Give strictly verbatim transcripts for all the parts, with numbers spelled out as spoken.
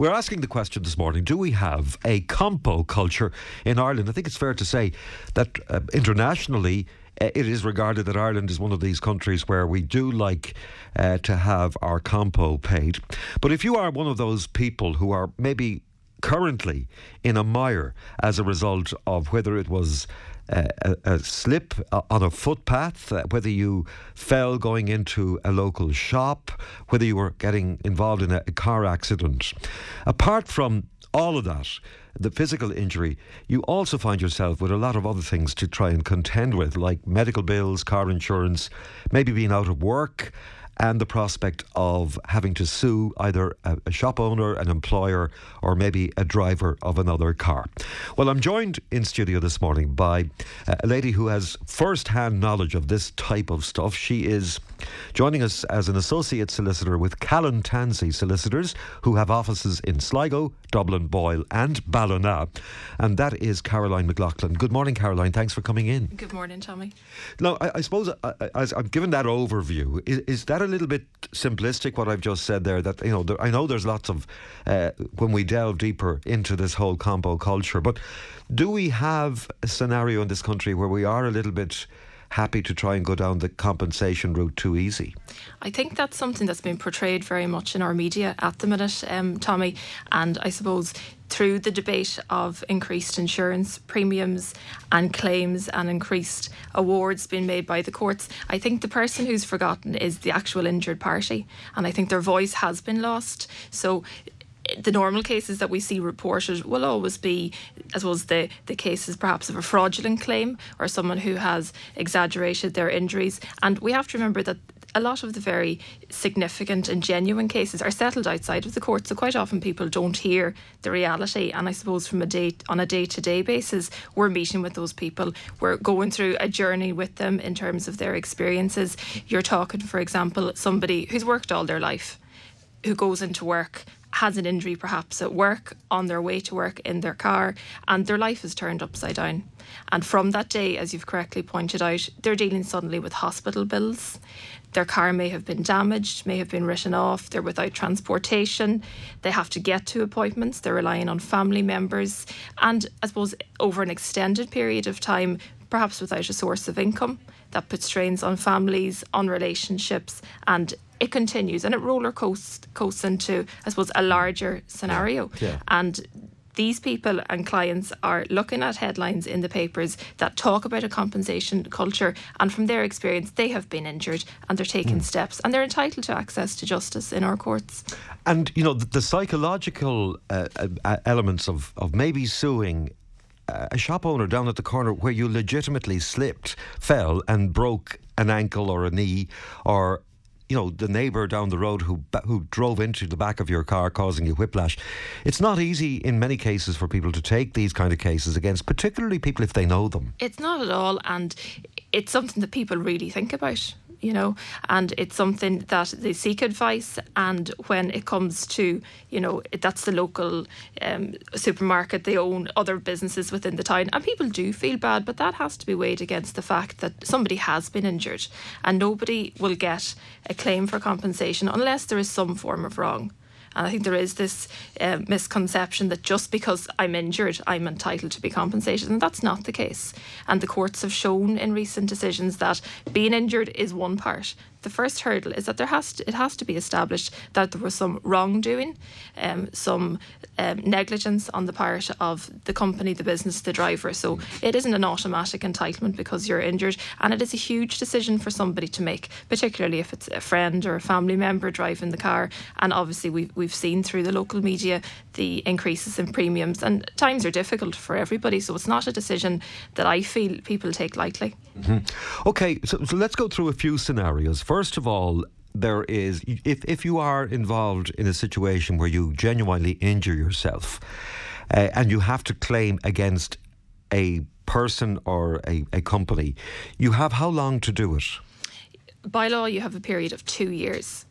We're asking the question this morning, do we have a compo culture in Ireland? I think it's fair to say that uh, internationally uh, it is regarded that Ireland is one of these countries where we do like uh, to have our compo paid. But if you are one of those people who are maybe currently in a mire as a result of whether it was Uh, a, a slip on a footpath, uh, whether you fell going into a local shop, whether you were getting involved in a, a car accident. Apart from all of that, the physical injury, you also find yourself with a lot of other things to try and contend with, like medical bills, car insurance, maybe being out of work, and the prospect of having to sue either a, a shop owner, an employer, or maybe a driver of another car. Well, I'm joined in studio this morning by uh, a lady who has first-hand knowledge of this type of stuff. She is joining us as an associate solicitor with Callan Tansey Solicitors, who have offices in Sligo, Dublin, Boyle and Ballina. And that is Caroline McLaughlin. Good morning, Caroline. Thanks for coming in. Good morning, Tommy. Now, I, I suppose I, I, I've given that overview. Is, is that a little bit simplistic, what I've just said there? That, you know, there, I know there's lots of, uh, when we delve deeper into this whole compo culture, but do we have a scenario in this country where we are a little bit happy to try and go down the compensation route too easy? I think that's something that's been portrayed very much in our media at the minute, um, Tommy, and I suppose through the debate of increased insurance premiums and claims and increased awards being made by the courts, I think the person who's forgotten is the actual injured party, and I think their voice has been lost. So the normal cases that we see reported will always be, I suppose, the, the cases perhaps of a fraudulent claim or someone who has exaggerated their injuries. And we have to remember that a lot of the very significant and genuine cases are settled outside of the court, so quite often people don't hear the reality. And I suppose from a day on a day-to-day basis, we're meeting with those people, we're going through a journey with them in terms of their experiences. You're talking, for example, somebody who's worked all their life, who goes into work, has an injury perhaps at work, on their way to work, in their car, and their life is turned upside down. And from that day, as you've correctly pointed out, they're dealing suddenly with hospital bills. Their car may have been damaged, may have been written off, they're without transportation, they have to get to appointments, they're relying on family members, and I suppose over an extended period of time, perhaps without a source of income. That puts strains on families, on relationships, and it continues and it roller coasts, coasts into, I suppose, a larger scenario. Yeah. Yeah. And these people and clients are looking at headlines in the papers that talk about a compensation culture, and from their experience, they have been injured and they're taking mm. steps, and they're entitled to access to justice in our courts. And, you know, the, the psychological uh, uh, elements of, of maybe suing a shop owner down at the corner where you legitimately slipped, fell and broke an ankle or a knee, or, you know, the neighbour down the road who who drove into the back of your car causing you whiplash. It's not easy in many cases for people to take these kind of cases against, particularly people if they know them. It's not at all, and it's something that people really think about, you know, and it's something that they seek advice. And when it comes to, you know, that's the local um, supermarket, they own other businesses within the town, and people do feel bad, but that has to be weighed against the fact that somebody has been injured, and nobody will get a claim for compensation unless there is some form of wrong. And I think there is this uh, misconception that just because I'm injured, I'm entitled to be compensated. And that's not the case. And the courts have shown in recent decisions that being injured is one part. The first hurdle is that there has to, it has to be established that there was some wrongdoing, um, some um, negligence on the part of the company, the business, the driver. So it isn't an automatic entitlement because you're injured, and it is a huge decision for somebody to make, particularly if it's a friend or a family member driving the car. And obviously we've, we've seen through the local media the increases in premiums, and times are difficult for everybody, so it's not a decision that I feel people take lightly. Mm-hmm. Okay, so, so let's go through a few scenarios. First of all, there is, if, if you are involved in a situation where you genuinely injure yourself uh, and you have to claim against a person or a, a company, you have how long to do it? By law, you have a period of two years.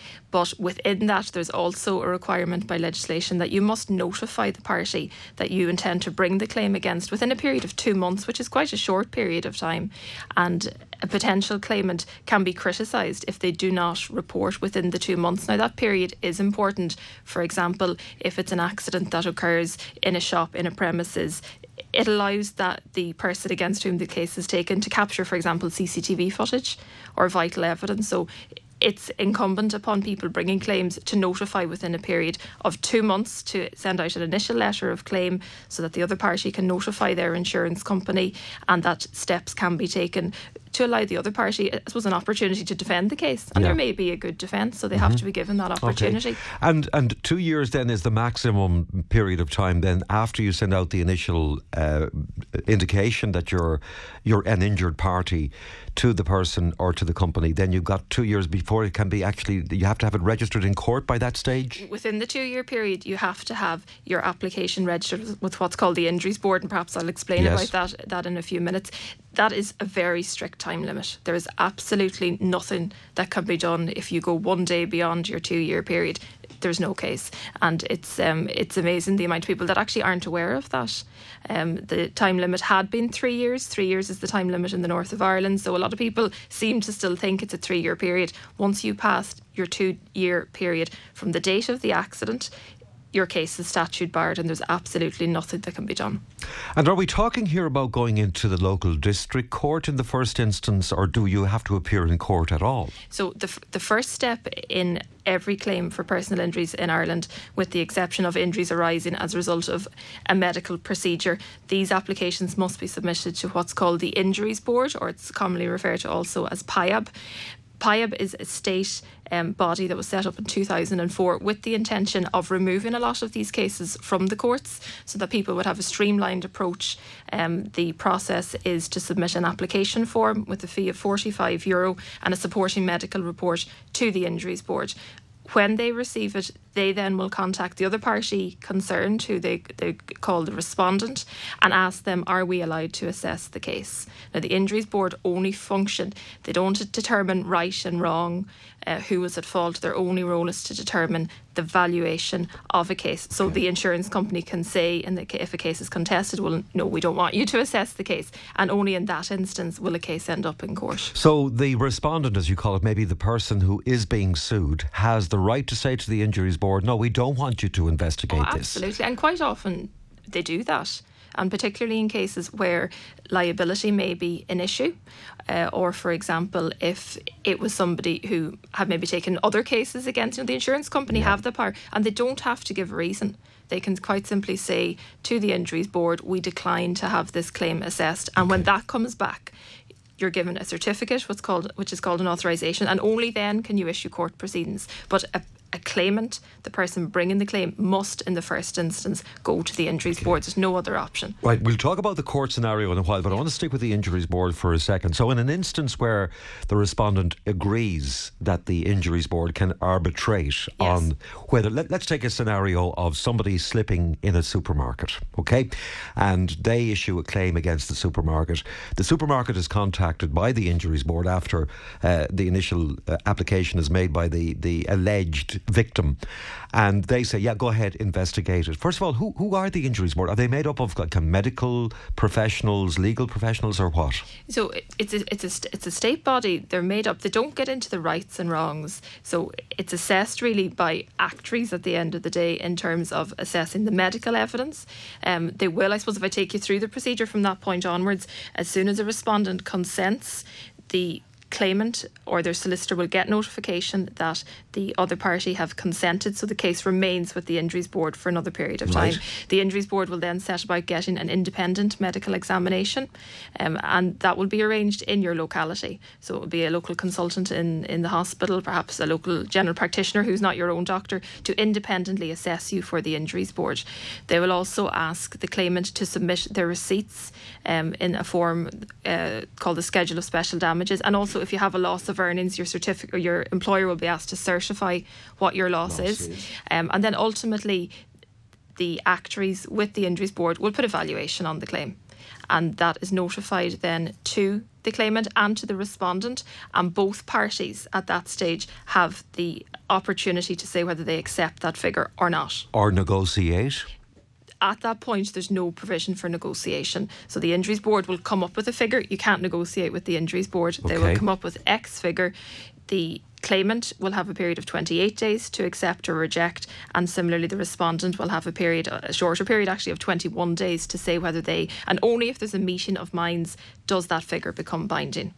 But within that, there's also a requirement by legislation that you must notify the party that you intend to bring the claim against within a period of two months, which is quite a short period of time. And a potential claimant can be criticised if they do not report within the two months. Now, that period is important. For example, if it's an accident that occurs in a shop, in a premises, it allows that the person against whom the case is taken to capture, for example, C C T V footage or vital evidence. So it's incumbent upon people bringing claims to notify within a period of two months to send out an initial letter of claim so that the other party can notify their insurance company, and that steps can be taken to allow the other party, I suppose, an opportunity to defend the case. And yeah. there may be a good defence, so they mm-hmm. have to be given that opportunity. Okay. And and two years then is the maximum period of time then after you send out the initial uh, indication that you're you're an injured party to the person or to the company. Then you've got two years before it can be actually, you have to have it registered in court by that stage? Within the two-year period, you have to have your application registered with what's called the Injuries Board, and perhaps I'll explain yes. about that, that in a few minutes. That is a very strict time limit. There is absolutely nothing that can be done if you go one day beyond your two-year period. There's no case. And it's um, it's amazing the amount of people that actually aren't aware of that. Um, the time limit had been three years. Three years is the time limit in the north of Ireland. So a lot of people seem to still think it's a three-year period. Once you pass your two-year period from the date of the accident, your case is statute barred, and there's absolutely nothing that can be done. And are we talking here about going into the local district court in the first instance, or do you have to appear in court at all? So the f- the first step in every claim for personal injuries in Ireland, with the exception of injuries arising as a result of a medical procedure, these applications must be submitted to what's called the Injuries Board, or it's commonly referred to also as P I A B. P I A B is a state um, body that was set up in two thousand four with the intention of removing a lot of these cases from the courts so that people would have a streamlined approach. Um, the process is to submit an application form with a fee of forty-five euro and a supporting medical report to the Injuries Board. When they receive it, they then will contact the other party concerned, who they, they call the respondent, and ask them, are we allowed to assess the case? Now, the Injuries Board only function, they don't determine right and wrong, uh, who was at fault. Their only role is to determine the valuation of a case. So the insurance company can say, in the, if a case is contested, well, no, we don't want you to assess the case. And only in that instance will a case end up in court. So the respondent, as you call it, maybe the person who is being sued, has the right to say to the Injuries Board, no, we don't want you to investigate oh, this. Absolutely. And quite often they do that. And particularly in cases where liability may be an issue, uh, or, for example, if it was somebody who had maybe taken other cases against, you know, the insurance company yeah. have the power, and they don't have to give a reason. They can quite simply say to the Injuries Board, we decline to have this claim assessed. And okay. when that comes back, you're given a certificate, what's called, which is called an authorisation, and only then can you issue court proceedings. But a A claimant, the person bringing the claim, must in the first instance go to the Injuries okay. Board. There's no other option. Right, we'll talk about the court scenario in a while, but I want to stick with the Injuries Board for a second. So in an instance where the respondent agrees that the Injuries Board can arbitrate yes. on whether, let, let's take a scenario of somebody slipping in a supermarket, okay, and they issue a claim against the supermarket. The supermarket is contacted by the Injuries Board after uh, the initial uh, application is made by the, the alleged victim, and they say, yeah, go ahead, investigate it. First of all, who who are the Injuries Board? Are they made up of like medical professionals, legal professionals, or what? So it's a, it's a it's a state body. They're made up, they don't get into the rights and wrongs, so it's assessed really by actuaries at the end of the day in terms of assessing the medical evidence. Um, they will, I suppose, if I take you through the procedure from that point onwards, as soon as a respondent consents, the claimant or their solicitor will get notification that the other party have consented, so the case remains with the Injuries Board for another period of time. Right. The Injuries Board will then set about getting an independent medical examination, um, and that will be arranged in your locality. So it will be a local consultant in, in the hospital, perhaps a local general practitioner who's not your own doctor, to independently assess you for the Injuries Board. They will also ask the claimant to submit their receipts um, in a form uh, called the Schedule of Special Damages, and also if you have a loss of earnings, your certificate or your employer will be asked to certify what your loss, loss is, is. Um, and then ultimately the actuaries with the Injuries Board will put a valuation on the claim, and that is notified then to the claimant and to the respondent, and both parties at that stage have the opportunity to say whether they accept that figure or not. Or negotiate? At that point, there's no provision for negotiation. So the Injuries Board will come up with a figure. You can't negotiate with the Injuries Board. They Okay. will come up with X figure. The claimant will have a period of twenty-eight days to accept or reject, and similarly the respondent will have a period, a shorter period actually, of twenty-one days to say whether they, and only if there's a meeting of minds does that figure become binding.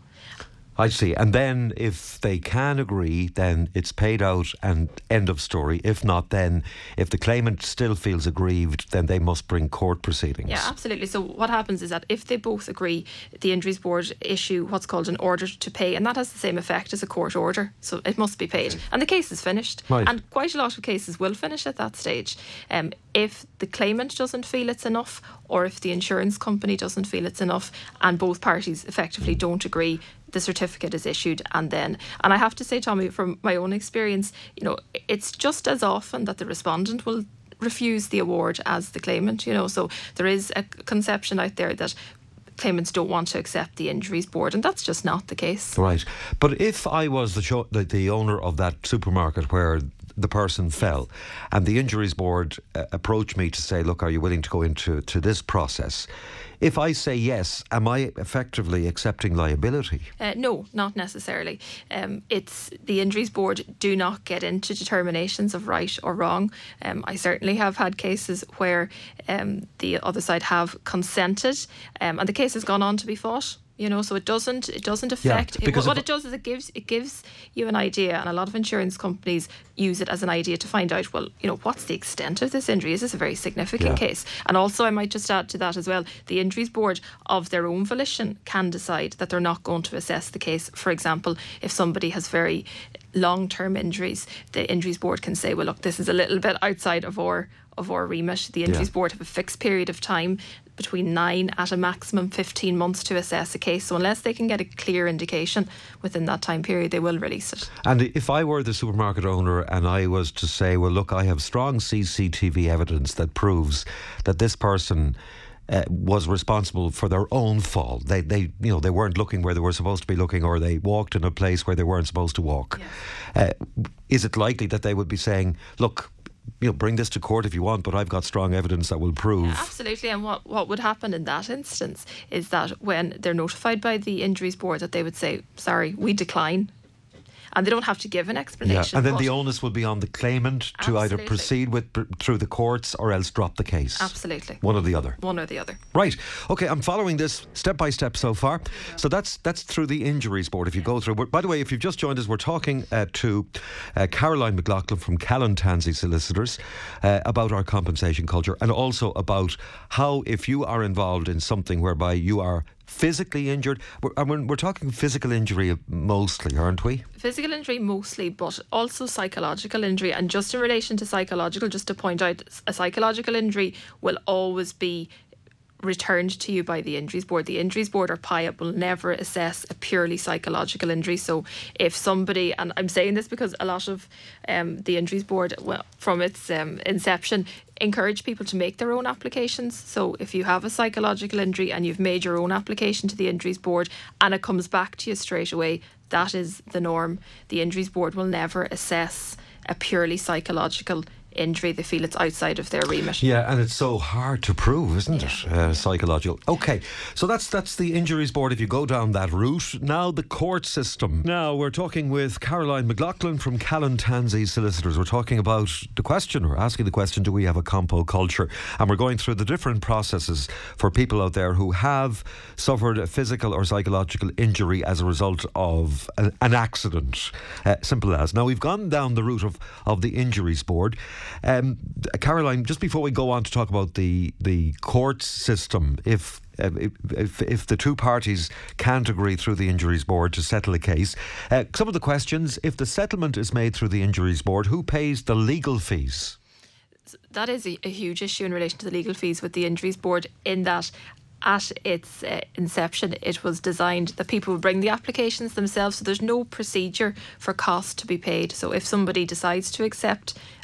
I see. And then if they can agree, then it's paid out and end of story. If not, then if the claimant still feels aggrieved, then they must bring court proceedings. Yeah, absolutely. So what happens is that if they both agree, the Injuries Board issue what's called an order to pay, and that has the same effect as a court order. So it must be paid. And the case is finished. Right. And quite a lot of cases will finish at that stage. Um, if the claimant doesn't feel it's enough, or if the insurance company doesn't feel it's enough, and both parties effectively don't agree, the certificate is issued. And then, and I have to say, Tommy, from my own experience, you know, it's just as often that the respondent will refuse the award as the claimant, you know, so there is a conception out there that claimants don't want to accept the Injuries Board, and that's just not the case. Right. But if I was the, show, the, the owner of that supermarket where the person fell, and the Injuries Board uh, approached me to say, look, are you willing to go into to this process? If I say yes, am I effectively accepting liability? Uh, no, not necessarily. Um, it's the Injuries Board do not get into determinations of right or wrong. Um, I certainly have had cases where um, the other side have consented, um, and the case has gone on to be fought. You know, so it doesn't it doesn't affect. Yeah, it, what if- it does is it gives it gives you an idea, and a lot of insurance companies use it as an idea to find out, well, you know, what's the extent of this injury? Is this a very significant Yeah. case? And also, I might just add to that as well, the Injuries Board of their own volition can decide that they're not going to assess the case. For example, if somebody has very long-term injuries, the Injuries Board can say, well, look, this is a little bit outside of our of our remit. The Injuries Yeah. Board have a fixed period of time, between nine at a maximum fifteen months, to assess a case. So unless they can get a clear indication within that time period, they will release it. And if I were the supermarket owner and I was to say, well, look, I have strong C C T V evidence that proves that this person uh, was responsible for their own fall. They, they, you know, they weren't looking where they were supposed to be looking, or they walked in a place where they weren't supposed to walk. Uh, is it likely that they would be saying, look, you know, bring this to court if you want, but I've got strong evidence that will prove. Yeah, absolutely. And what, what would happen in that instance is that when they're notified by the Injuries Board, that they would say, sorry, we decline. And they don't have to give an Yeah, explanation. and then but- the onus will be on the claimant to either Absolutely. proceed with through the courts or else drop the case. Absolutely. One or the other. One or the other. Right. Okay, I'm following this step by step so far. So that's that's through the Injuries Board. If you go through, we're- by the way, if you've just joined us, we're talking uh, to uh, Caroline McLaughlin from Callan Tansey Solicitors uh, about our compensation culture, and also about how, if you are involved in something whereby you are physically injured, we're, and we're, we're talking physical injury mostly, aren't we? Physical injury mostly, but also psychological injury. And just in relation to psychological, just to point out, a psychological injury will always be returned to you by the Injuries Board. The Injuries Board or P I A will never assess a purely psychological injury. So if somebody, and I'm saying this because a lot of um, the Injuries Board, well, from its um, inception, encourage people to make their own applications. So if you have a psychological injury and you've made your own application to the Injuries Board and it comes back to you straight away, that is the norm. The Injuries Board will never assess a purely psychological injury. They feel it's outside of their remit. Yeah, and it's so hard to prove, isn't it? Uh, psychological. Okay, so that's that's the Injuries Board if you go down that route. Now the court system. Now we're talking with Caroline McLaughlin from Callan Tansey Solicitors. We're talking about the question, or asking the question, do we have a compo culture? And we're going through the different processes for people out there who have suffered a physical or psychological injury as a result of a, an accident. Uh, simple as. Now we've gone down the route of, of the Injuries Board. Um, Caroline, just before we go on to talk about the the court system, if, uh, if if if the two parties can't agree through the Injuries Board to settle a case, uh, some of the questions: if the settlement is made through the Injuries Board, who pays the legal fees? That is a, a huge issue in relation to the legal fees with the Injuries Board, in that at its uh, inception it was designed that people would bring the applications themselves, so there's no procedure for costs to be paid. So if somebody decides to accept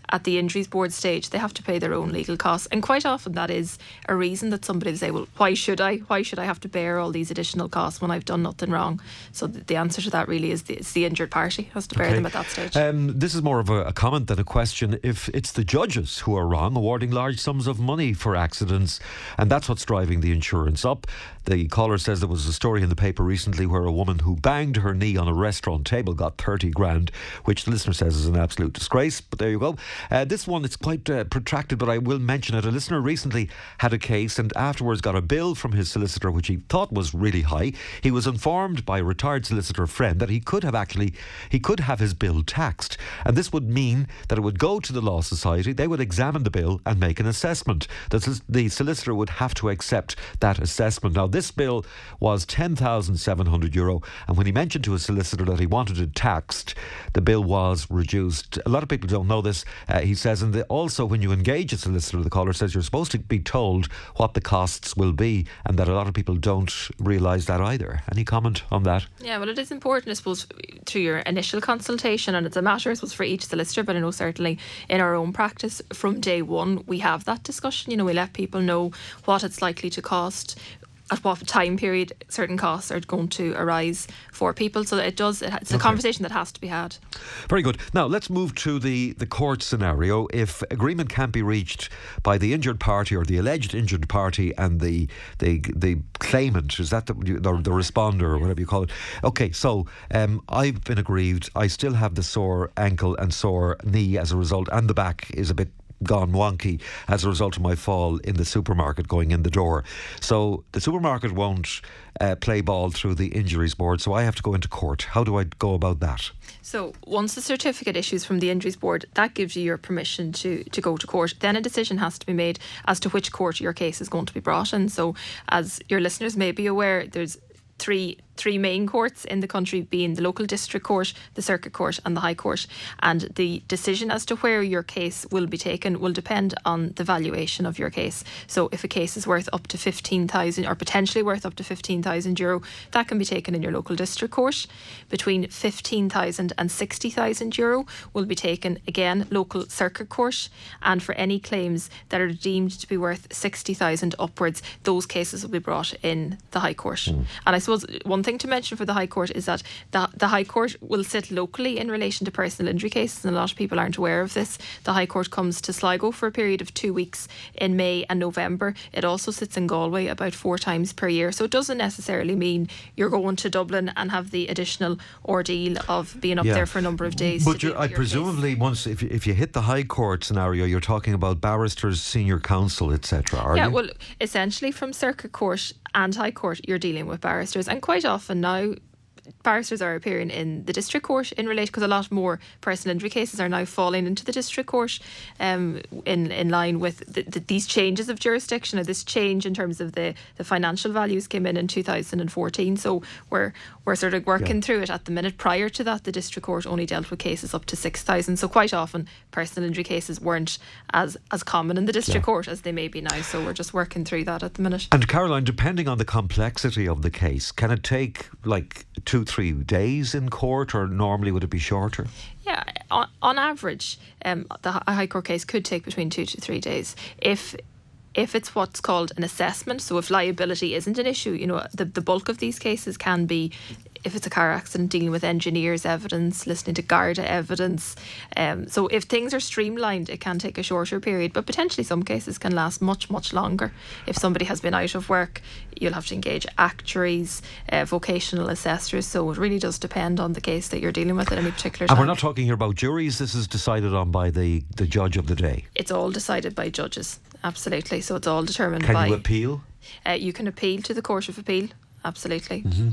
at the injuries board stage, they have to pay their own legal costs. And quite often that is a reason that somebody will say, well, why should I? Why should I have to bear all these additional costs when I've done nothing wrong? So th- the answer to that really is the, it's the injured party has to bear Okay. them at that stage. Um, this is more of a, a comment than a question. If it's the judges who are wrong, awarding large sums of money for accidents, and that's what's driving the insurance up. The caller says there was a story in the paper recently where a woman who banged her knee on a restaurant table got thirty grand, which the listener says is an absolute disgrace. But there you go. Uh, this one, it's quite uh, protracted, but I will mention it. A listener recently had a case and afterwards got a bill from his solicitor, which he thought was really high. He was informed by a retired solicitor friend that he could have actually, he could have his bill taxed. And this would mean that it would go to the Law Society, they would examine the bill and make an assessment. The, the solicitor would have to accept that assessment. Now, this bill was ten thousand seven hundred euro, and when he mentioned to his solicitor that he wanted it taxed, the bill was reduced. A lot of people don't know this, uh, he says, and the, also when you engage a solicitor, the caller says you're supposed to be told what the costs will be, and that a lot of people don't realise that either. Any comment on that? Yeah, well, it is important, I suppose, through your initial consultation, and it's a matter, I suppose, for each solicitor, but I know certainly in our own practice from day one we have that discussion. You know, we let people know what it's likely to cost, at what time period certain costs are going to arise for people. So it does, it's a okay. conversation that has to be had. Very good. Now let's move to the, the court scenario. If agreement can't be reached by the injured party or the alleged injured party and the the, the claimant, is that the, the, the responder or whatever you call it? Okay, so um, I've been aggrieved. I still have the sore ankle and sore knee as a result, and the back is a bit gone wonky as a result of my fall in the supermarket going in the door. So the supermarket won't uh, play ball through the injuries board, so I have to go into court. How do I go about that? So once the certificate issues from the injuries board, that gives you your permission to, to go to court. Then a decision has to be made as to which court your case is going to be brought in. So as your listeners may be aware, there's three three main courts in the country, being the local district court, the circuit court and the high court, and the decision as to where your case will be taken will depend on the valuation of your case. So if a case is worth up to fifteen thousand or potentially worth up to fifteen thousand euro, that can be taken in your local district court. Between fifteen thousand and sixty thousand euro will be taken again local circuit court, and for any claims that are deemed to be worth sixty thousand upwards, those cases will be brought in the high court. Mm. And I suppose one thing to mention for the High Court is that the, the High Court will sit locally in relation to personal injury cases, and a lot of people aren't aware of this. The High Court comes to Sligo for a period of two weeks in May and November. It also sits in Galway about four times per year, so it doesn't necessarily mean you're going to Dublin and have the additional ordeal of being up yeah. there for a number of days. But I presumably, case. once if, if you hit the High Court scenario, you're talking about barristers, senior counsel, et cetera, are yeah, you? well, essentially from Circuit Court and High Court, you're dealing with barristers, and quite often now barristers are appearing in the district court in relation, because a lot more personal injury cases are now falling into the district court um, in in line with the, the, these changes of jurisdiction, or this change in terms of the, the financial values came in in two thousand fourteen. So we're we're sort of working yeah. through it at the minute. Prior to that, the district court only dealt with cases up to six thousand. So quite often personal injury cases weren't as as common in the district yeah. court as they may be now. So we're just working through that at the minute. And Caroline, depending on the complexity of the case, can it take like two, three days in court, or normally would it be shorter? Yeah, on, on average, um, the High Court case could take between two to three days. If if it's what's called an assessment, so if liability isn't an issue, you know, the, the bulk of these cases can be, if it's a car accident, dealing with engineers' evidence, listening to Garda evidence. Um, so if things are streamlined, it can take a shorter period, but potentially some cases can last much, much longer. If somebody has been out of work, you'll have to engage actuaries, uh, vocational assessors. So it really does depend on the case that you're dealing with at any particular time. And we're not talking here about juries. This is decided on by the, the judge of the day. It's all decided by judges, absolutely. So it's all determined can by... Can you appeal? Uh, you can appeal to the Court of Appeal. Absolutely. Mm-hmm.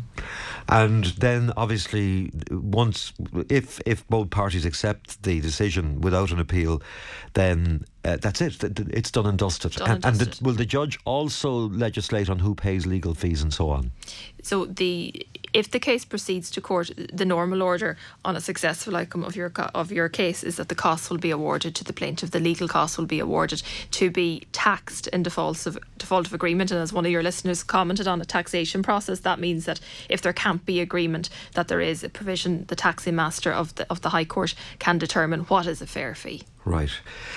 And then obviously once if if both parties accept the decision without an appeal, then uh, that's it, it's done and dusted. Done and, and, dusted. and the, will the judge also legislate on who pays legal fees and so on? So the if the case proceeds to court, the normal order on a successful outcome of your of your case is that the costs will be awarded to the plaintiff. The legal costs will be awarded to be taxed in default of default of agreement. And as one of your listeners commented on a taxation process, that means that if there can't be agreement, that there is a provision, the taxing master of the of the High Court can determine what is a fair fee. Right.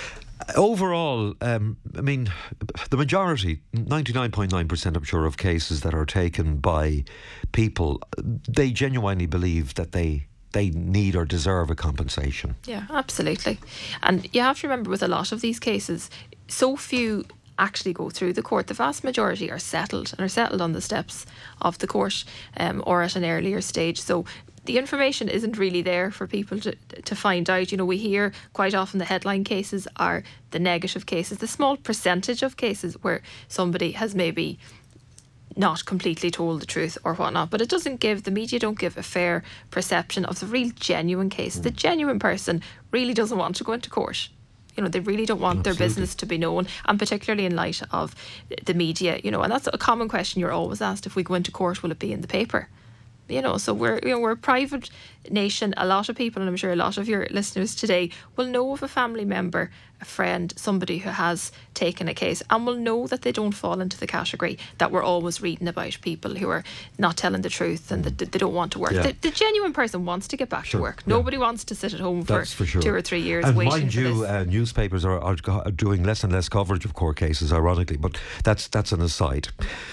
Overall, um, I mean, the majority, ninety-nine point nine percent, I'm sure, of cases that are taken by people, they genuinely believe that they they need or deserve a compensation. Yeah, absolutely. And you have to remember, with a lot of these cases, so few actually go through the court. The vast majority are settled and are settled on the steps of the court, um, or at an earlier stage. So the information isn't really there for people to to find out. You know, we hear quite often the headline cases are the negative cases, the small percentage of cases where somebody has maybe not completely told the truth or whatnot, but it doesn't give, the media don't give a fair perception of the real genuine case. The genuine person really doesn't want to go into court. You know, they really don't want Absolutely. their business to be known, and particularly in light of the media, you know, and that's a common question you're always asked: if we go into court, will it be in the paper? You know, so we're you know we're a private nation. A lot of people, and I'm sure a lot of your listeners today, will know of a family member, a friend, somebody who has taken a case, and will know that they don't fall into the category that we're always reading about, people who are not telling the truth and that they don't want to work. Yeah. The, the genuine person wants to get back Sure, to work. yeah. Nobody wants to sit at home for, That's for sure. two or three years and waiting mind for you, this. uh, newspapers are, are, are doing less and less coverage of court cases, ironically, but that's that's an aside.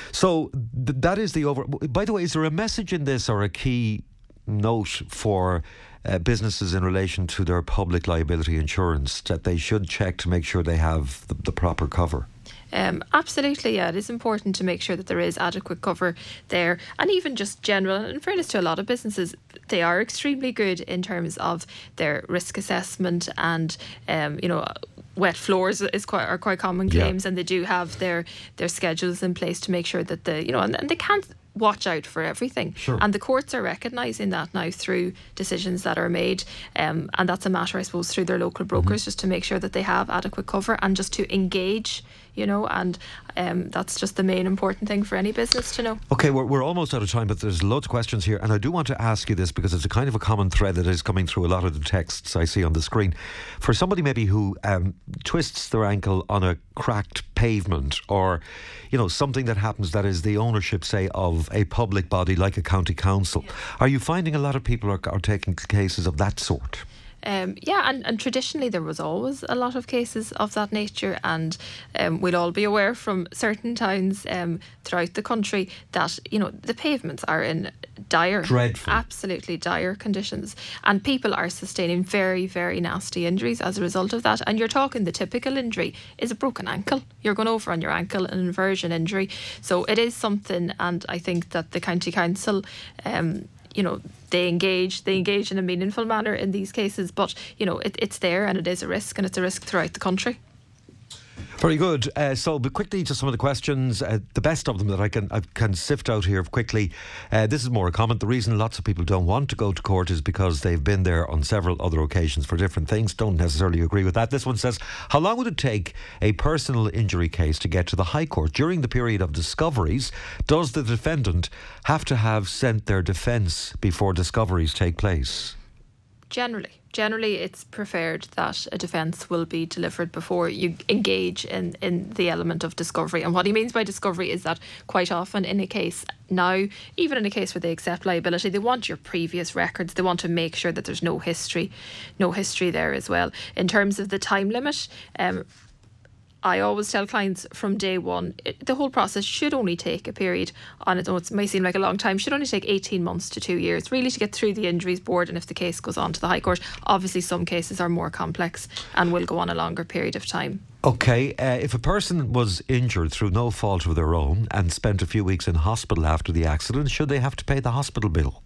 So th- that is the over. By the way, is there a message in this or a key note for uh, businesses in relation to their public liability insurance that they should check to make sure they have the, the proper cover? Um, absolutely, yeah. It is important to make sure that there is adequate cover there, and even just general. And in fairness to a lot of businesses, they are extremely good in terms of their risk assessment, and um, you know, wet floors is quite are quite common claims, Yeah. and they do have their their schedules in place to make sure that the you know, and, and they can't watch out for everything. Sure. And the courts are recognising that now through decisions that are made, um, and that's a matter, I suppose, through their local brokers, mm-hmm. just to make sure that they have adequate cover and just to engage, you know, and um, that's just the main important thing for any business to know. Okay, we're, we're almost out of time, but there's loads of questions here, and I do want to ask you this because it's a kind of a common thread that is coming through a lot of the texts I see on the screen. For somebody maybe who um, twists their ankle on a cracked pavement, or you know, something that happens that is the ownership, say, of a public body like a county council, yeah. Are you finding a lot of people are, are taking cases of that sort? Um, yeah, and, and traditionally there was always a lot of cases of that nature, and um, we'll all be aware from certain towns um, throughout the country that, you know, the pavements are in dire, dreadful, absolutely dire conditions, and people are sustaining very, very nasty injuries as a result of that. And you're talking, the typical injury is a broken ankle. You're going over on your ankle, an inversion injury. So it is something, and I think that the County Council, um, you know, they engage they engage in a meaningful manner in these cases, but you know, it, it's there, and it is a risk, and it's a risk throughout the country. Very good. Uh, so, but quickly, just some of the questions, uh, the best of them that I can I can sift out here quickly. Uh, this is more a comment. The reason lots of people don't want to go to court is because they've been there on several other occasions for different things. Don't necessarily agree with that. This one says, how long would it take a personal injury case to get to the High Court? During the period of discoveries, does the defendant have to have sent their defence before discoveries take place? Generally. Generally, it's preferred that a defence will be delivered before you engage in, in the element of discovery. And what he means by discovery is that quite often in a case now, even in a case where they accept liability, they want your previous records. They want to make sure that there's no history, no history there as well. In terms of the time limit, um, I always tell clients from day one, it, the whole process should only take a period on its own. It may seem like a long time, should only take eighteen months to two years, really, to get through the injuries board. And if the case goes on to the High Court, obviously some cases are more complex and will go on a longer period of time. Okay, uh, if a person was injured through no fault of their own and spent a few weeks in hospital after the accident, should they have to pay the hospital bill?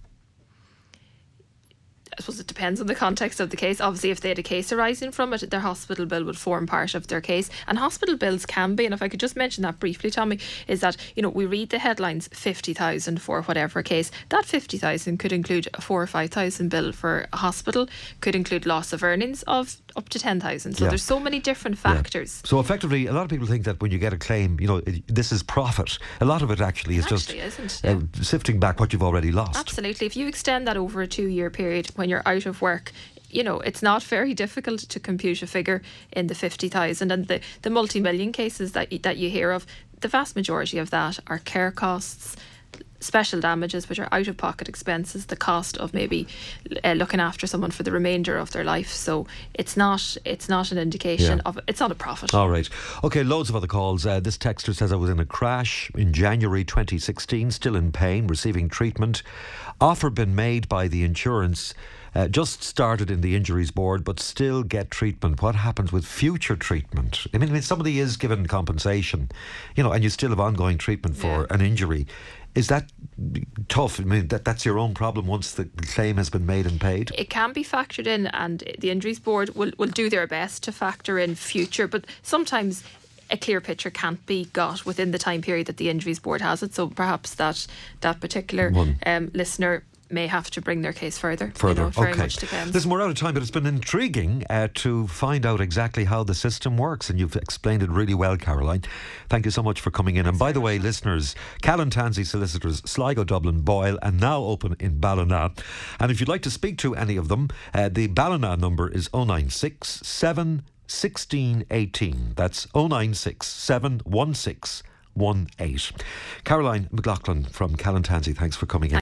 I suppose it depends on the context of the case. Obviously, if they had a case arising from it, their hospital bill would form part of their case. And hospital bills can be, and if I could just mention that briefly, Tommy, is that, you know, we read the headlines, fifty thousand for whatever case. That fifty thousand could include a four or five thousand bill for a hospital, could include loss of earnings of up to ten thousand. So yeah. there's so many different factors. Yeah. So effectively, a lot of people think that when you get a claim, you know, it, this is profit. A lot of it actually is it just actually isn't, yeah. uh, sifting back what you've already lost. Absolutely. If you extend that over a two-year period when you're out of work, you know, it's not very difficult to compute a figure in the fifty thousand. And the, the multi-million cases that you, that you hear of, the vast majority of that are care costs, special damages, which are out-of-pocket expenses, the cost of maybe uh, looking after someone for the remainder of their life. So it's not it's not an indication Yeah. of it's not a profit. All right. Okay, loads of other calls. Uh, this texter says, I was in a crash in January twenty sixteen, still in pain, receiving treatment. Offer been made by the insurance. Uh, just started in the injuries board, but still get treatment. What happens with future treatment? I mean, I mean somebody is given compensation, you know, and you still have ongoing treatment for Yeah. an injury. Is that tough? I mean, that, that's your own problem once the claim has been made and paid? It can be factored in, and the injuries board will, will do their best to factor in future, but sometimes a clear picture can't be got within the time period that the injuries board has it. So perhaps that that particular um, listener may have to bring their case further. Further, you know, very okay. much depends. Listen, we're out of time, but it's been intriguing uh, to find out exactly how the system works, and you've explained it really well, Caroline. Thank you so much for coming in. Thanks and by the very way, much. listeners, Callan Tansey Solicitors, Sligo, Dublin, Boyle, and now open in Ballina. And if you'd like to speak to any of them, uh, the Ballina number is oh nine six, seven, one six, one eight. That's oh nine six, seven, one six, one eight. Caroline McLaughlin from Callan Tansey, thanks for coming in.